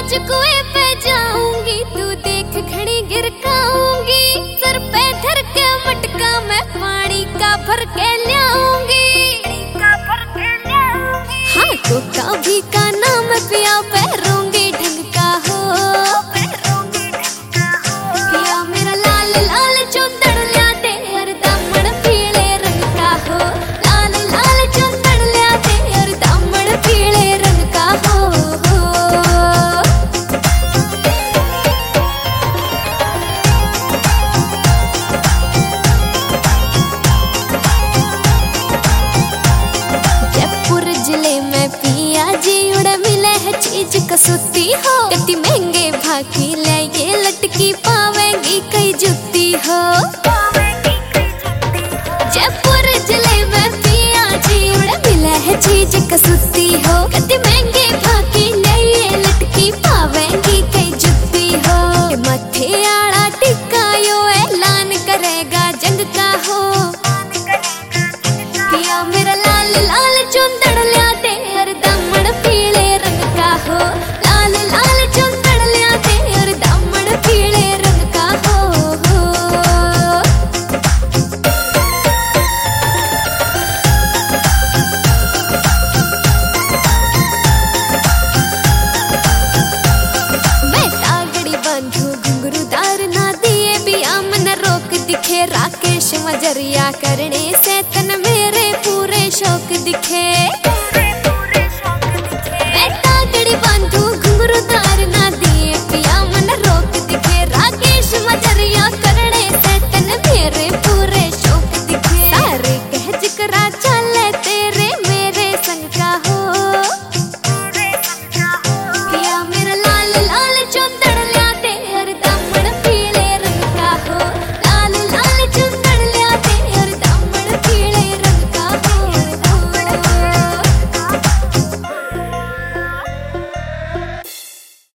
आज कुएं पे जाऊंगी, तू देख घड़ी गिरकाऊंगी। सर पे धर के मटका मैं पानी का भर के लाऊंगी। हाँ तो कभी का नाम पिया पैरूंगी ढंग का हो। पिया मेरा लाल लाल चुंदड़ लिया दे और दामन पीले रंग का हो। लाल लाल चुंदड़ लिया दे और दामन पीले रंग का हो। जयपुर जिले में पिया जी उड़ा मिले है चीज कसूती हो। कति महंगे भागी ले ये लटकी पावेंगी कई जुती हो। जयपुर जिले में पिया जी उड़ा मिले है चीज कसूती हो। कति महंगे भागी ले ये लटकी पावेंगी कई जुती हो। मथे आड़ा टिक्का यो ऐलान करेगा जंग का हो। पिया मेरा लाल लाल चुंदड़ लिया दे और दामन पीले रंग का हो। लाल लाल चुंदड़ लिया दे और दामन पीले रंग का हो। मैं तागड़ी बांधू घुंघरूदार ना दिए भी आमन रोक दिखे। राकेश मजरिया करने से तन मेरे पूरे शौक दिखे।